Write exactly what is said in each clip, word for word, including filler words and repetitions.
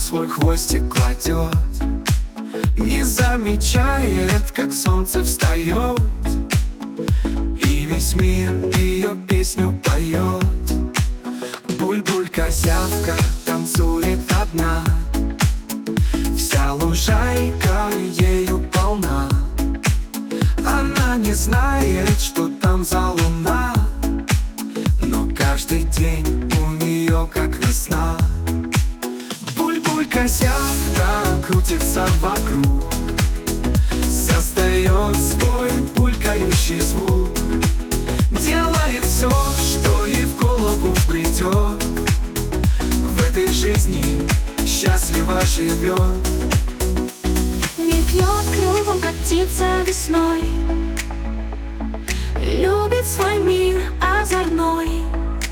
свой хвостик кладет, не замечает, как солнце встает, и весь мир ее песню поет. Буль-буль-козявка танцует одна, вся лужайка ею полна. Она не знает, что там за луна, но каждый день у нее как весна. Буль-буль-козявка крутится вокруг, создает свой булькающий звук, делает все, что ей в голову придет, в этой жизни счастливо живет. Не пьет клювом, как птица весной, любит свой мир озорной,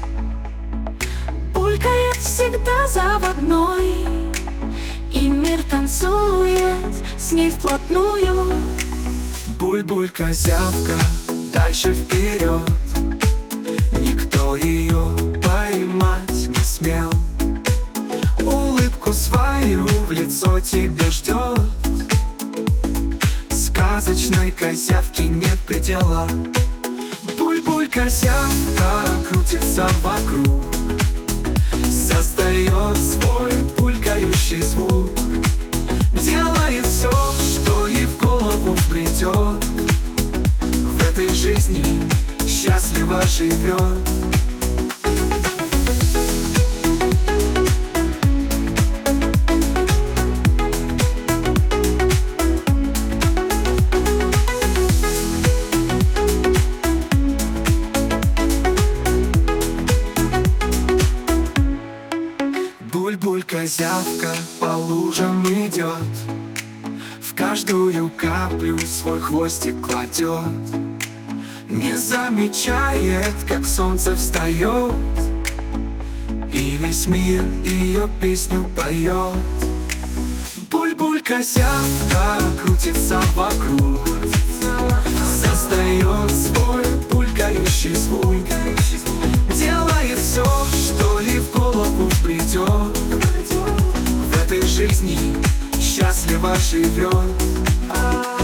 булькает всегда заводной, и мир танцует с ней вплотную. Буль-буль-козявка дальше вперед, никто ее поймать не смел, улыбку свою в лицо тебе ждет. Сказочной козявки нет предела. Буль-буль-козявка крутится вокруг, создает свой булькающий звук, делает все, что ей в голову придет, в этой жизни счастливо живет. Буль-буль-козявка по лужам идет, в каждую каплю свой хвостик кладет, не замечает, как солнце встает, и весь мир ее песню поет. Буль-буль-козявка крутится вокруг, создает свой булькающий звук, делает все, что ей в голову придет, в этой жизни счастливо живет.